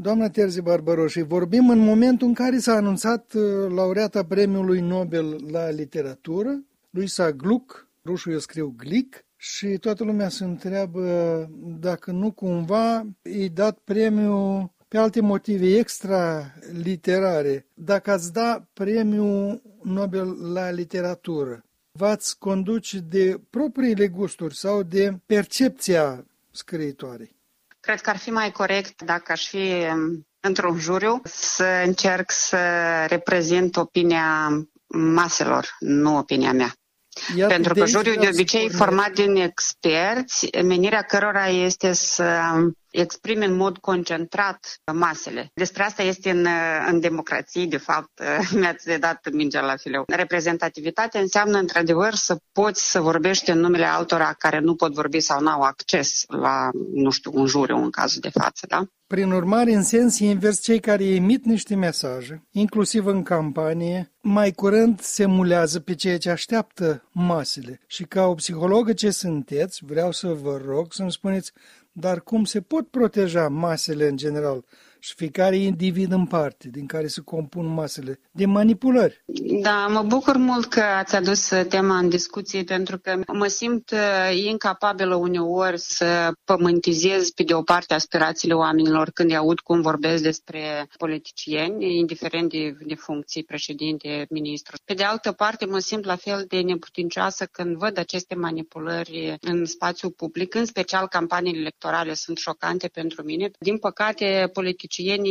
Doamna Terzi Barbaroși, vorbim în momentul în care s-a anunțat laureata Premiului Nobel la literatură, Luisa Gluck, rușul eu scriu Glick, și toată lumea se întreabă dacă nu cumva i-a dat premiul pe alte motive extra-literare. Dacă ați da Premiul Nobel la literatură, v-ați conduce de propriile gusturi sau de percepția scriitoarei? Cred că ar fi mai corect, dacă aș fi într-un juriu, să încerc să reprezint opinia maselor, nu opinia mea. Pentru că juriul de obicei e format din experți, menirea cărora este să exprime în mod concentrat masele. Despre asta este în democrație, de fapt, mi-ați dat mingea la fileu. Reprezentativitatea înseamnă, într-adevăr, să poți să vorbești în numele altora care nu pot vorbi sau nu au acces la, un juriu în cazul de față, da? Prin urmare, în sens invers, cei care emit niște mesaje, inclusiv în campanie, mai curând se mulează pe ceea ce așteaptă masele. Și ca o psihologă ce sunteți, vreau să vă rog să-mi spuneți, dar cum se pot proteja masele în general și fiecare individ în parte din care se compun masele de manipulări? Da, mă bucur mult că ați adus tema în discuție, pentru că mă simt incapabilă uneori să pământizez pe de o parte aspirațiile oamenilor când îi aud cum vorbesc despre politicieni, indiferent de funcții, președinte, ministru. Pe de altă parte, mă simt la fel de neputincioasă când văd aceste manipulări în spațiu public, în special campaniile electorale sunt șocante pentru mine. Din păcate, politicienii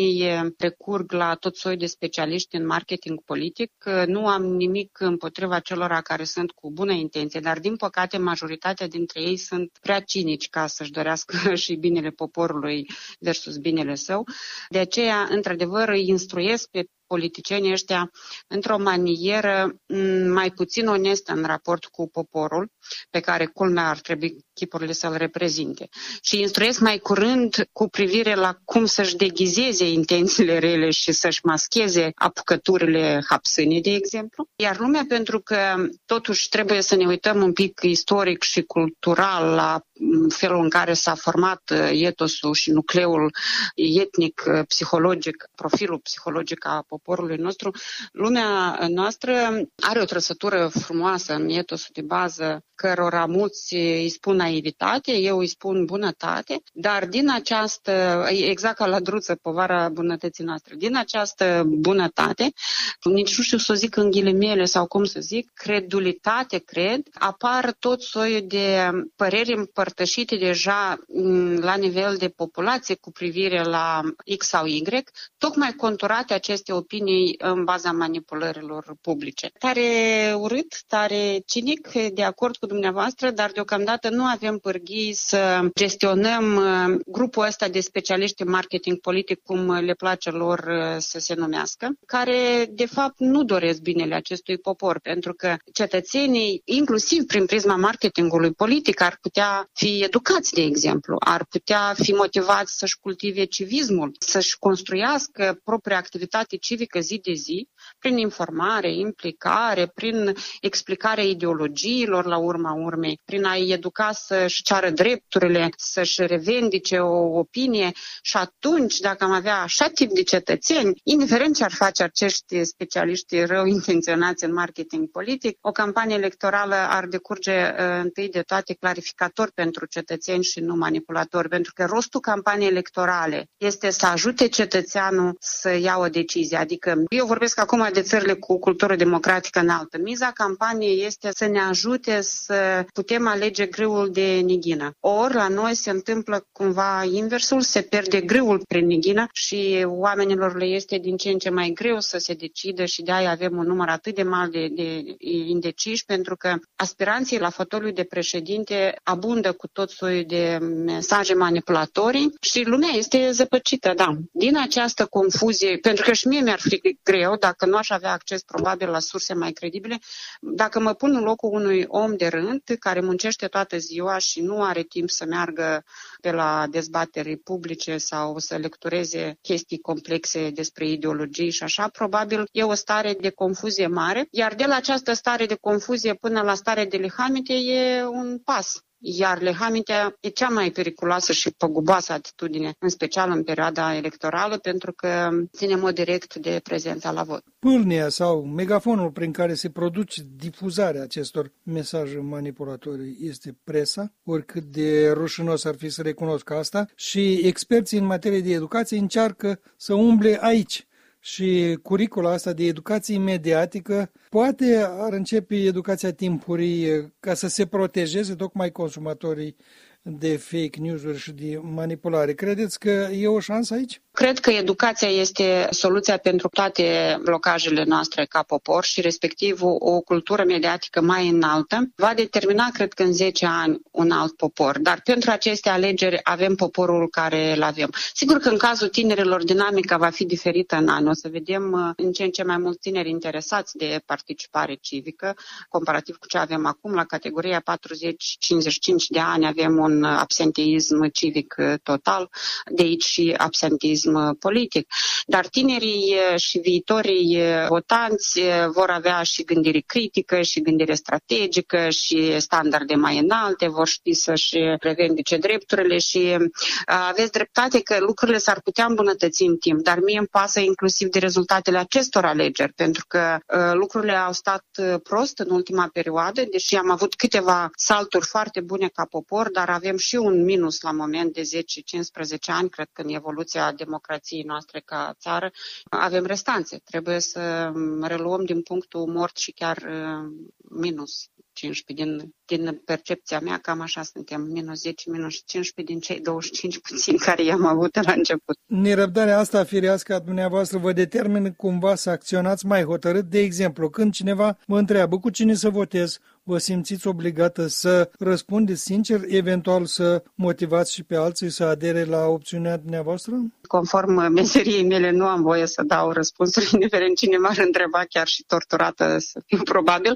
recurg la tot soi de specialiști în marketing politic. Nu am nimic împotriva celor care sunt cu bună intenție, dar din păcate majoritatea dintre ei sunt prea cinici ca să-și dorească și binele poporului versus binele său. De aceea, într-adevăr, îi instruiesc pe politicienii ăștia într-o manieră mai puțin onestă în raport cu poporul, pe care culmea ar trebui chipurile să-l reprezinte. Și instruiesc mai curând cu privire la cum să-și deghizeze intențiile rele și să-și mascheze apucăturile hapsânii, de exemplu. Iar lumea, pentru că totuși trebuie să ne uităm un pic istoric și cultural la felul în care s-a format etosul și nucleul etnic, psihologic, profilul psihologic a poporului nostru, lumea noastră are o trăsătură frumoasă în etosul de bază, cărora mulți îi spun naivitate, eu îi spun bunătate, dar din această, exact ca la druță, povara bunătății noastre, din această bunătate, nici nu știu să o zic în ghilimele sau cum să zic, credulitate, cred, apar tot soiul de păreri împărtășite deja la nivel de populație cu privire la X sau Y, tocmai conturate aceste opinii în baza manipulărilor publice. Tare urât, tare cinic, de acord cu dumneavoastră, dar deocamdată nu avem pârghii să gestionăm grupul ăsta de specialiști în marketing politic, cum le place lor să se numească, care de fapt nu doresc binele acestui popor, pentru că cetățenii, inclusiv prin prisma marketingului politic, ar putea fi educați, de exemplu, ar putea fi motivați să-și cultive civismul, să-și construiască propria activitate civică zi de zi, prin informare, implicare, prin explicarea ideologiilor la urma urmei, prin a-i educa să-și ceară drepturile, să-și revendice o opinie. Și atunci, dacă am avea așa tip de cetățeni, indiferent ce ar face acești specialiști rău intenționați în marketing politic, o campanie electorală ar decurge întâi de toate clarificator pentru cetățeni și nu manipulator, pentru că rostul campaniei electorale este să ajute cetățeanul să ia o decizie. Adică eu vorbesc acum de țările cu cultură democratică înaltă. Miza campaniei este să ne ajute să putem alege grâul de nighină. Ori la noi se întâmplă cumva inversul, se pierde grâul prin nighină și oamenilor le este din ce în ce mai greu să se decidă și de-aia avem un număr atât de mare de indeciși, pentru că aspiranții la fotoliul de președinte abundă cu tot soiul de mesaje manipulatorii și lumea este zăpăcită, da. Din această confuzie, pentru că și mie mi-ar fi greu, dacă nu aș avea acces probabil la surse mai credibile, dacă mă pun în locul unui om de rând care muncește toată ziua și nu are timp să meargă pe la dezbateri publice sau să lectureze chestii complexe despre ideologii și așa, probabil e o stare de confuzie mare, iar de la această stare de confuzie până la stare de lihamite e un pas. iar lehamintea e cea mai periculoasă și păguboasă atitudine, în special în perioada electorală, pentru că ține în mod direct de prezența la vot. Pâlnia sau megafonul prin care se produce difuzarea acestor mesaje manipulatorii este presa, oricât de rușinos ar fi să recunosc asta, și experții în materie de educație încearcă să umble aici. Și curicula asta de educație mediatică poate ar începe educația timpurie ca să se protejeze tocmai consumatorii de fake news-uri și de manipulare. Credeți că e o șansă aici? Cred că educația este soluția pentru toate blocajele noastre ca popor și respectiv o cultură mediatică mai înaltă va determina, cred că în 10 ani, un alt popor. Dar pentru aceste alegeri avem poporul care îl avem. Sigur că în cazul tinerilor dinamica va fi diferită în an. O să vedem în ce în ce mai mulți tineri interesați de participare civică, comparativ cu ce avem acum. La categoria 40-55 de ani avem un absenteism civic total, de aici și absenteism politic. Dar tinerii și viitorii votanți vor avea și gândire critică, și gândire strategică, și standarde mai înalte, vor ști să-și revendice drepturile și aveți dreptate că lucrurile s-ar putea îmbunătăți în timp, dar mie îmi pasă inclusiv de rezultatele acestor alegeri, pentru că lucrurile au stat prost în ultima perioadă, deși am avut câteva salturi foarte bune ca popor, dar avem și un minus la moment de 10-15 ani, cred că în evoluția democrației noastre ca țară, avem restanțe. Trebuie să reluăm din punctul mort și chiar minus 15. Din percepția mea, cam așa suntem, minus 10, minus 15 din cei 25 puțini care i-am avut la început. Nerăbdarea asta firească a dumneavoastră vă determină cumva să acționați mai hotărât? De exemplu, când cineva vă întreabă cu cine să votez, vă simțiți obligată să răspundeți sincer, eventual să motivați și pe alții să adere la opțiunea dumneavoastră? Conform meseriei mele, nu am voie să dau răspunsuri, indiferent cine m-ar întreba, chiar și torturată să fiu probabil,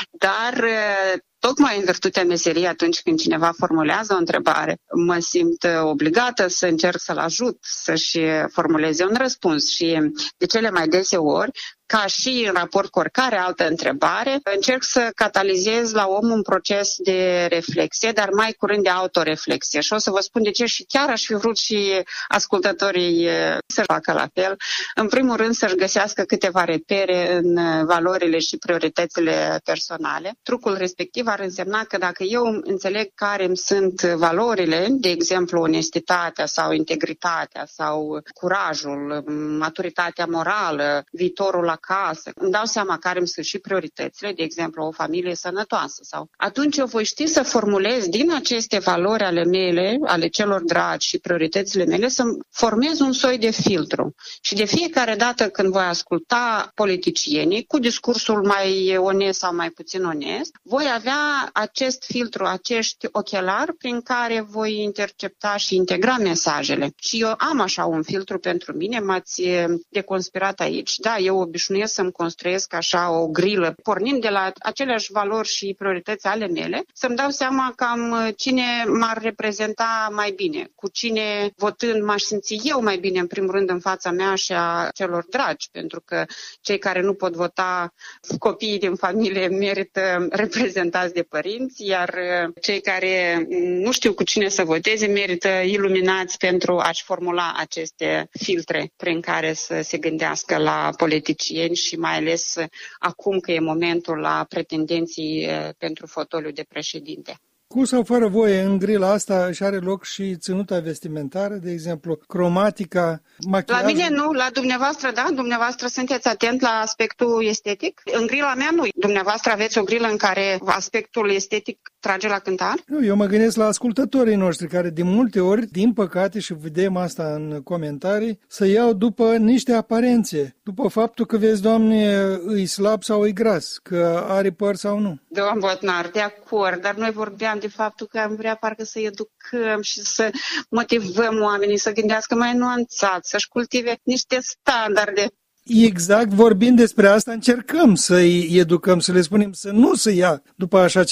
dar tocmai în virtutea meseriei, atunci când cineva formulează o întrebare, mă simt obligată să încerc să-l ajut să-și formuleze un răspuns și de cele mai deseori, ca și în raport cu oricare altă întrebare, încerc să catalizez la om un proces de reflexie, dar mai curând de autoreflexie. Și o să vă spun de ce și chiar aș fi vrut și ascultătorii să facă la fel. În primul rând să-și găsească câteva repere în valorile și prioritățile personale. Trucul respectiv ar însemna că dacă eu înțeleg care îmi sunt valorile, de exemplu onestitatea sau integritatea sau curajul, maturitatea morală, viitorul acasă, îmi dau seama care îmi sunt și prioritățile, de exemplu o familie sănătoasă, sau atunci eu voi ști să formulez din aceste valori ale mele, ale celor dragi și prioritățile mele, să formez un soi de filtru. Și de fiecare dată când voi asculta politicienii cu discursul mai onest sau mai puțin onest, voi avea acest filtru, acești ochelari prin care voi intercepta și integra mesajele. Și eu am așa un filtru pentru mine, m-ați deconspirat aici. Da, eu obișnuiesc să-mi construiesc așa o grilă, pornind de la aceleași valori și priorități ale mele, să-mi dau seama cam cine m-ar reprezenta mai bine, cu cine votând m-aș simți eu mai bine, în primul rând, în fața mea și a celor dragi, pentru că cei care nu pot vota, copiii din familie, merită reprezentați de părinți, iar cei care nu știu cu cine să voteze, merită iluminați pentru a-și formula aceste filtre prin care să se gândească la politicieni și mai ales acum că e momentul la pretendenții pentru fotoliul de președinte. Cu sau fără voie, în grila asta își are loc și ținuta vestimentară, de exemplu, cromatica, machiajul? La mine nu, la dumneavoastră, da? Dumneavoastră sunteți atent la aspectul estetic? În grila mea nu. Dumneavoastră aveți o grilă în care aspectul estetic trage la cântar? Nu, eu mă gândesc la ascultătorii noștri, care de multe ori, din păcate, și vedem asta în comentarii, să iau după niște aparențe, după faptul că, vezi, Doamne, îi slab sau îi gras, că are păr sau nu. Doamne Botnar, de acord, dar noi vorbeam de faptul că am vrea parcă să educăm și să motivăm oamenii să gândească mai nuanțat, să-și cultive niște standarde. Exact, vorbind despre asta, încercăm să-i educăm, să le spunem să nu se ia după așa ceva.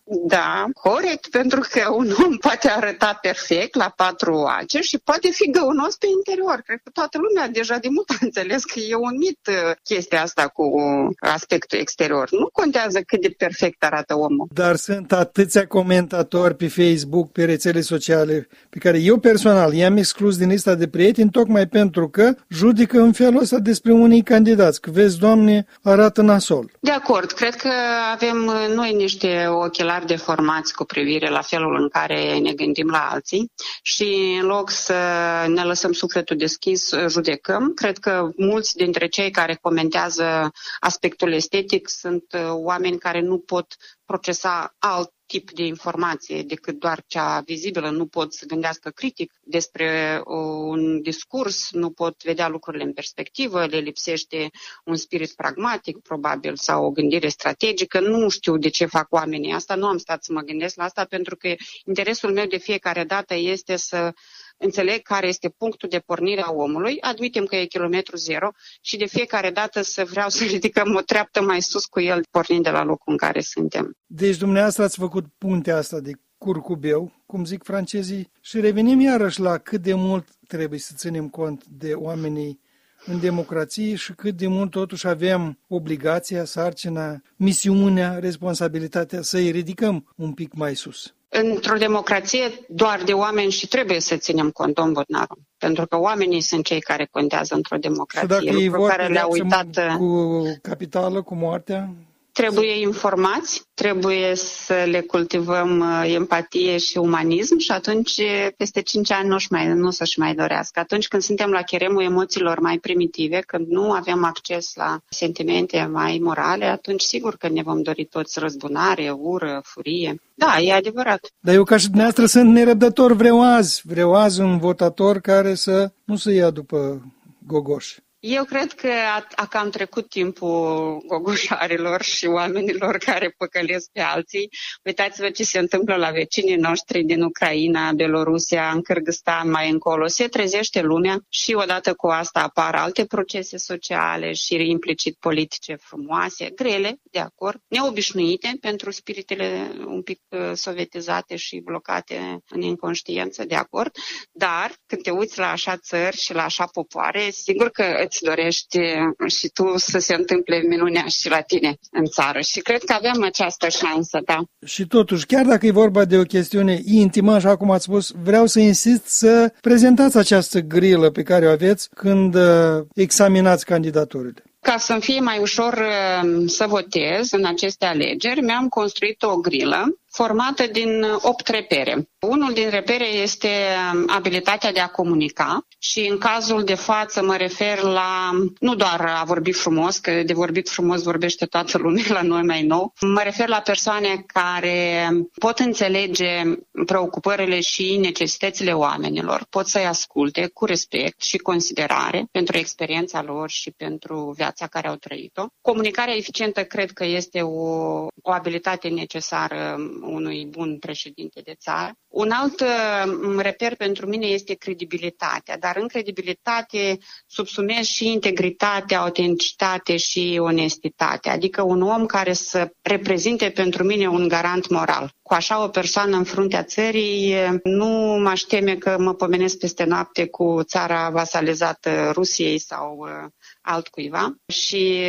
Da, corect, pentru că un om poate arăta perfect la 4 oace și poate fi găunos pe interior. Cred că toată lumea deja de mult a înțeles că e un mit chestia asta cu aspectul exterior. Nu contează cât de perfect arată omul. Dar sunt atâția comentatori pe Facebook, pe rețele sociale, pe care eu personal i-am exclus din lista de prieteni tocmai pentru că judecă în felul ăsta despre unii candidați. Că vezi, Doamne, arată nasol. De acord, cred că avem noi niște ochelari deformați cu privire la felul în care ne gândim la alții și în loc să ne lăsăm sufletul deschis, judecăm. Cred că mulți dintre cei care comentează aspectul estetic sunt oameni care nu pot procesa alt tip de informație decât doar cea vizibilă, nu pot să gândească critic despre un discurs, nu pot vedea lucrurile în perspectivă, le lipsește un spirit pragmatic, probabil, sau o gândire strategică. Nu știu de ce fac oamenii asta, nu am stat să mă gândesc la asta, pentru că interesul meu de fiecare dată este să înțeleg care este punctul de pornire a omului, admitem că e kilometru zero și de fiecare dată să vreau să ridicăm o treaptă mai sus cu el, pornind de la locul în care suntem. Deci dumneavoastră ați făcut puntea asta de curcubeu, cum zic francezii, și revenim iarăși la cât de mult trebuie să ținem cont de oamenii în democrație și cât de mult totuși avem obligația, sarcina, misiunea, responsabilitatea să-i ridicăm un pic mai sus. Într-o democrație doar de oameni și trebuie să ținem cont, domn Bodnaru, pentru că oamenii sunt cei care contează într-o democrație. Și dacă ei vor care le-au uitat cu capitală, cu moartea? Trebuie informați, trebuie să le cultivăm empatie și umanism și atunci, peste 5 ani, nu să-și mai dorească. Atunci când suntem la cheremul emoțiilor mai primitive, când nu avem acces la sentimente mai morale, atunci sigur că ne vom dori toți răzbunare, ură, furie. Da, e adevărat. Dar eu ca și dumneavoastră sunt nerăbdător, vreau azi un votator care să nu se ia după gogoși. Eu cred că a cam trecut timpul gogoșarilor și oamenilor care păcălesc pe alții. Uitați-vă ce se întâmplă la vecinii noștri din Ucraina, Belorusia, în Kârgâstan, mai încolo. Se trezește lumea și odată cu asta apar alte procese sociale și implicit politice frumoase, grele, de acord, neobișnuite pentru spiritele un pic sovietizate și blocate în inconștiență, de acord. Dar când te uiți la așa țări și la așa popoare, sigur că îți dorești și tu să se întâmple minunea și la tine în țară. Și cred că avem această șansă, da. Și totuși, chiar dacă e vorba de o chestiune intimă, așa cum ați spus, vreau să insist să prezentați această grilă pe care o aveți când examinați candidaturile. Ca să-mi fie mai ușor să votez în aceste alegeri, mi-am construit o grilă formată din 8 repere. Unul din repere este abilitatea de a comunica și în cazul de față mă refer la nu doar a vorbi frumos, că de vorbit frumos vorbește toată lumea la noi mai nou, mă refer la persoane care pot înțelege preocupările și necesitățile oamenilor, pot să-i asculte cu respect și considerare pentru experiența lor și pentru viața care au trăit-o. Comunicarea eficientă cred că este o abilitate necesară unui bun președinte de țară. Un alt reper pentru mine este credibilitatea, dar în credibilitate subsumez și integritatea, autenticitate și onestitate, adică un om care să reprezinte pentru mine un garant moral. Cu așa o persoană în fruntea țării nu m-aș teme că mă pomenesc peste noapte cu țara vasalizată Rusiei sau altcuiva și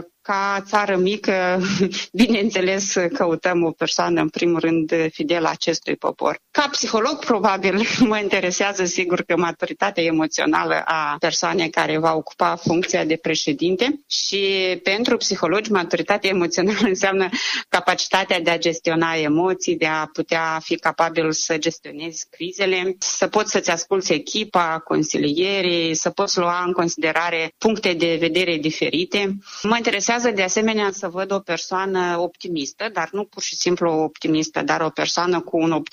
ca țară mică, bineînțeles, căutăm o persoană, în primul rând, fidelă acestui popor. Ca psiholog, probabil, mă interesează, sigur, că maturitatea emoțională a persoanei care va ocupa funcția de președinte și pentru psihologi, maturitatea emoțională înseamnă capacitatea de a gestiona emoții, de a putea fi capabil să gestionezi crizele, să poți să-ți asculți echipa, consilierii, să poți lua în considerare puncte de vedere diferite. Mă interesează de asemenea să văd o persoană optimistă, dar nu pur și simplu optimistă, dar o persoană cu un optimism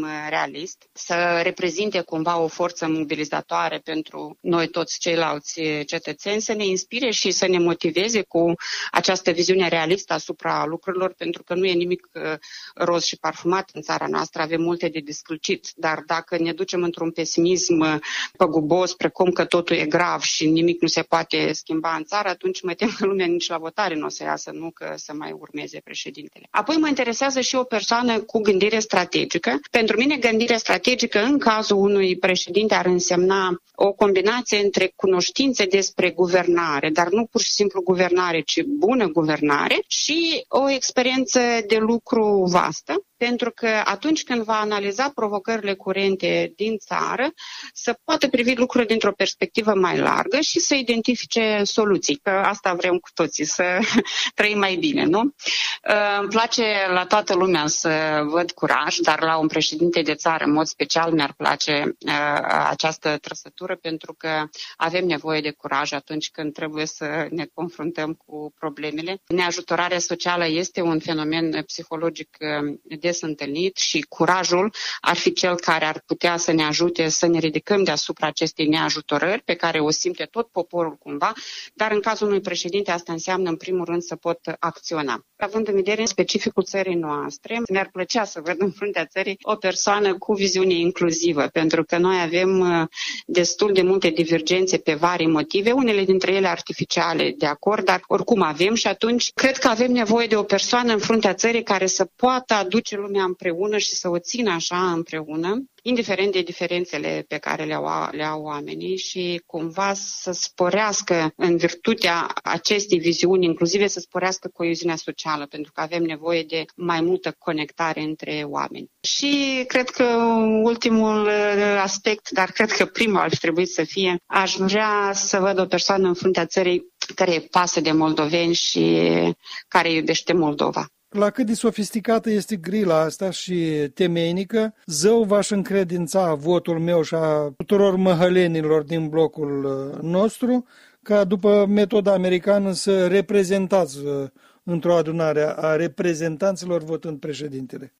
realist, să reprezinte cumva o forță mobilizatoare pentru noi toți ceilalți cetățeni, să ne inspire și să ne motiveze cu această viziune realistă asupra lucrurilor, pentru că nu e nimic roz și parfumat în țara noastră, avem multe de descălcit, dar dacă ne ducem într-un pesimism păgubos, precum că totul e grav și nimic nu se poate schimba în țară, atunci mă tem că lumea nici la votare nu o să iasă, nu că să mai urmeze președintele. Apoi mă interesează și o persoană cu gândire strategică. Pentru mine gândirea strategică în cazul unui președinte ar însemna o combinație între cunoștințe despre guvernare, dar nu pur și simplu guvernare, ci bună guvernare și o experiență de lucru vastă, pentru că atunci când va analiza provocările curente din țară, să poată privi lucrurile dintr-o perspectivă mai largă și să identifice soluții, că asta vrem cu toții, să trăim mai bine, nu? Îmi place la toată lumea să văd curaj, dar la un președinte de țară, în mod special, mi-ar place această trăsătură, pentru că avem nevoie de curaj atunci când trebuie să ne confruntăm cu problemele. Neajutorarea socială este un fenomen psihologic des întâlnit și curajul ar fi cel care ar putea să ne ajute să ne ridicăm deasupra acestei neajutorări pe care o simte tot poporul cumva, dar în cazul unui președinte asta înseamnă în primul rând să pot acționa. Având în vedere specificul țării noastre, mi-ar plăcea să văd în fruntea țării o persoană cu viziune inclusivă, pentru că noi avem destul de multe divergențe pe vari motive, unele dintre ele artificiale, de acord, dar oricum avem și atunci cred că avem nevoie de o persoană în fruntea țării care să poată aduce lumea împreună și să o țină așa împreună, indiferent de diferențele pe care le au oamenii și cumva să sporească în virtutea acestei viziuni inclusive, să sporească coeziunea socială, pentru că avem nevoie de mai multă conectare între oameni. Și cred că ultimul aspect, dar cred că primul ar trebui să fie, aș vrea să văd o persoană în fruntea țării care îi pasă de moldoveni și care iubește Moldova. La cât de sofisticată este grila asta și temeinică, zău v-aș încredința votul meu și a tuturor măhălenilor din blocul nostru, ca după metoda americană să reprezentați într-o adunare a reprezentanților votând președintele.